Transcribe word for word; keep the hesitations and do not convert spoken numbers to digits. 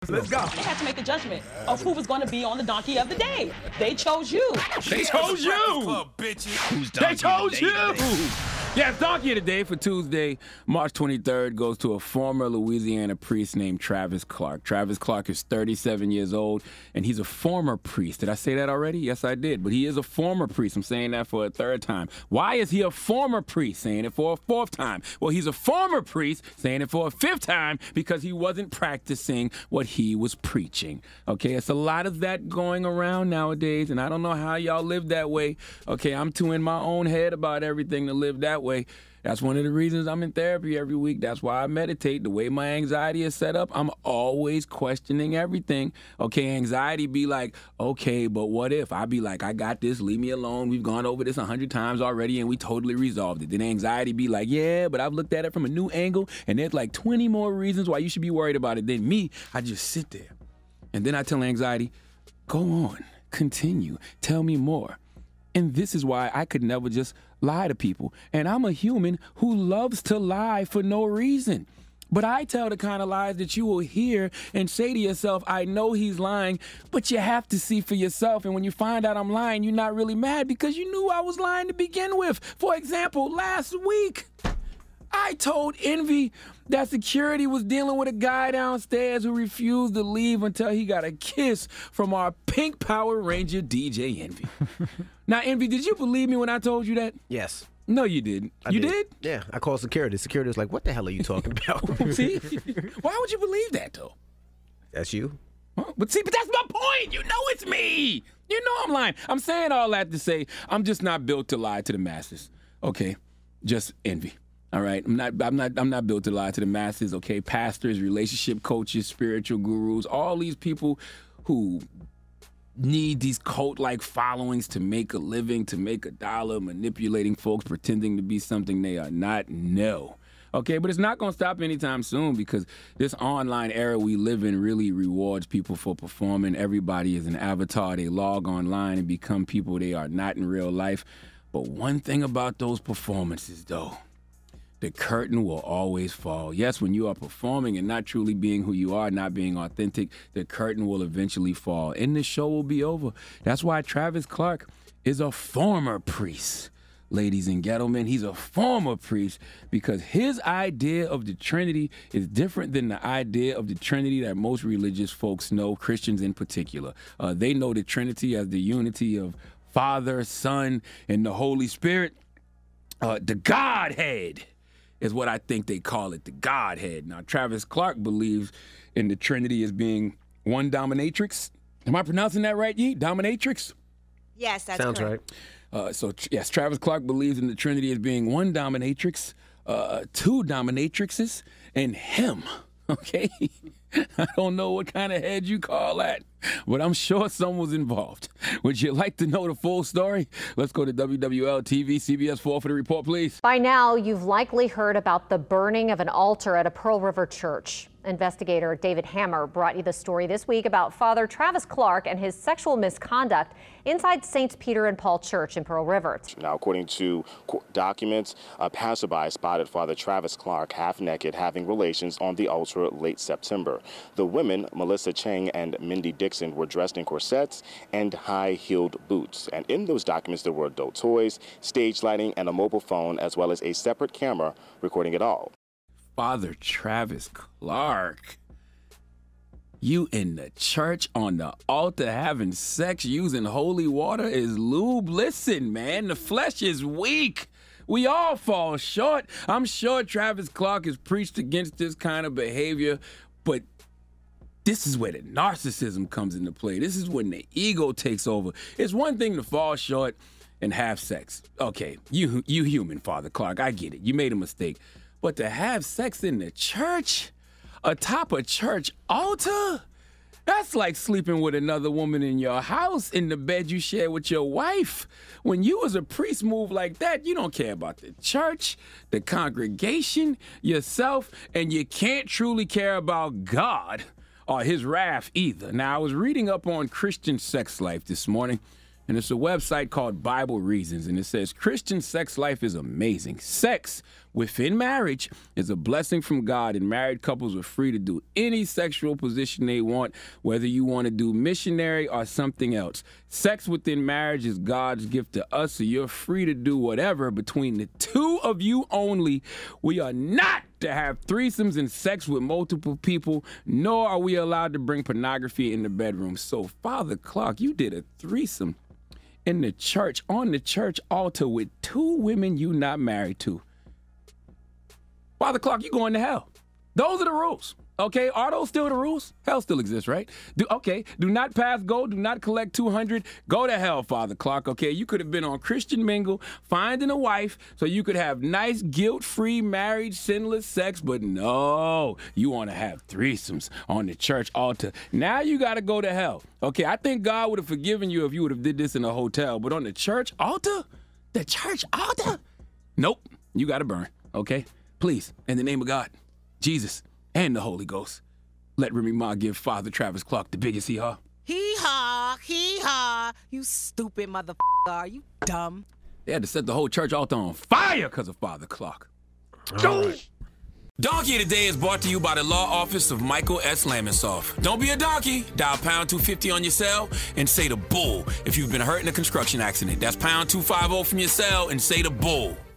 Let's go. They had to make the judgment of who was going to be on the donkey of the day. They chose you. They chose you. Club, bitches. Who's they chose you. Yes, Donkey of the Day for Tuesday, March twenty-third, goes to a former Louisiana priest named Travis Clark. Travis Clark is thirty-seven years old, and he's a former priest. Did I say that already? Yes, I did. But he is a former priest. I'm saying that for a third time. Why is he a former priest? Saying it for a fourth time. Well, he's a former priest, saying it for a fifth time, because he wasn't practicing what he was preaching. Okay, it's a lot of that going around nowadays, and I don't know how y'all live that way. Okay, I'm too in my own head about everything to live that way. way. That's one of the reasons I'm in therapy every week. That's why I meditate. The way my anxiety is set up, I'm always questioning everything. Okay, anxiety be like, okay, but what if? I be like, I got this, leave me alone. We've gone over this a hundred times already and we totally resolved it. Then anxiety be like, yeah, but I've looked at it from a new angle and there's like twenty more reasons why you should be worried about it. Then me, I just sit there. And then I tell anxiety, go on, continue, tell me more. And this is why I could never just lie to people. And I'm a human who loves to lie for no reason. But I tell the kind of lies that you will hear and say to yourself, I know he's lying, but you have to see for yourself. And when you find out I'm lying, you're not really mad because you knew I was lying to begin with. For example, last week, I told Envy that security was dealing with a guy downstairs who refused to leave until he got a kiss from our pink Power Ranger D J Envy. Now, Envy, did you believe me when I told you that? Yes. No, you didn't. I you did. did? Yeah, I called security. Security was like, what the hell are you talking about? See? Why would you believe that, though? That's you. Huh? But see, but that's my point. You know it's me. You know I'm lying. I'm saying all that to say I'm just not built to lie to the masses. Okay? Just Envy. All right, I'm not, I'm not, I'm not built to lie to the masses. Okay, pastors, relationship coaches, spiritual gurus, all these people who need these cult-like followings to make a living, to make a dollar, manipulating folks, pretending to be something they are not. No. Okay, but it's not going to stop anytime soon because this online era we live in really rewards people for performing. Everybody is an avatar. They log online and become people they are not in real life. But one thing about those performances, though, the curtain will always fall. Yes, when you are performing and not truly being who you are, not being authentic, the curtain will eventually fall and the show will be over. That's why Travis Clark is a former priest. Ladies and gentlemen, he's a former priest because his idea of the Trinity is different than the idea of the Trinity that most religious folks know, Christians in particular. Uh, they know the Trinity as the unity of Father, Son, and the Holy Spirit. Uh, the Godhead is what I think they call it, the Godhead. Now, Travis Clark believes in the Trinity as being one dominatrix. Am I pronouncing that right, Yee? Dominatrix? Yes, that's Sounds correct. right. Uh, so, yes, Travis Clark believes in the Trinity as being one dominatrix, uh, two dominatrixes, and him, okay? I don't know what kind of head you call that, but I'm sure someone was involved. Would you like to know the full story? Let's go to W W L T V, C B S four for the report, please. By now, you've likely heard about the burning of an altar at a Pearl River church. Investigator David Hammer brought you the story this week about Father Travis Clark and his sexual misconduct inside Saints Peter and Paul Church in Pearl River. Now, according to documents, a passerby spotted Father Travis Clark half naked having relations on the altar late September. The women, Melissa Chang and Mindy Dixon, were dressed in corsets and high-heeled boots. And in those documents, there were adult toys, stage lighting, and a mobile phone, as well as a separate camera recording it all. Father Travis Clark, you in the church on the altar having sex using holy water is lube. Listen, man, the flesh is weak. We all fall short. I'm sure Travis Clark has preached against this kind of behavior, but this is where the narcissism comes into play. This is when the ego takes over. It's one thing to fall short and have sex. Okay, you, you human, Father Clark, I get it. You made a mistake. But to have sex in the church, atop a church altar, that's like sleeping with another woman in your house in the bed you share with your wife. When you as a priest move like that, you don't care about the church, the congregation, yourself, and you can't truly care about God or his wrath either. Now, I was reading up on Christian sex life this morning, and it's a website called Bible Reasons, and it says Christian sex life is amazing. Sex within marriage is a blessing from God, and married couples are free to do any sexual position they want, whether you want to do missionary or something else. Sex within marriage is God's gift to us, so you're free to do whatever between the two of you only. We are not to have threesomes and sex with multiple people, nor are we allowed to bring pornography in the bedroom. So, Father Clark, you did a threesome in the church, on the church altar with two women you not married to. Father Clark, you going to hell. Those are the rules. Okay, are those still the rules? Hell still exists, right? Do okay, do not pass go, do not collect two hundred. Go to hell, Father Clark, okay? You could have been on Christian Mingle, finding a wife so you could have nice, guilt-free, married, sinless sex, but no, you want to have threesomes on the church altar. Now you got to go to hell. Okay, I think God would have forgiven you if you would have did this in a hotel, but on the church altar? The church altar? Nope, you got to burn, okay? Please, in the name of God, Jesus, and the Holy Ghost, let Remy Ma give Father Travis Clark the biggest hee-haw. Hee-haw, hee-haw. You stupid motherfucker. Are you dumb? They had to set the whole church altar on fire because of Father Clark. All right. Donkey of the Day is brought to you by the law office of Michael S. Lamonsoff. Don't be a donkey. Dial pound two fifty on your cell and say the bull if you've been hurt in a construction accident. That's pound two fifty from your cell and say the bull.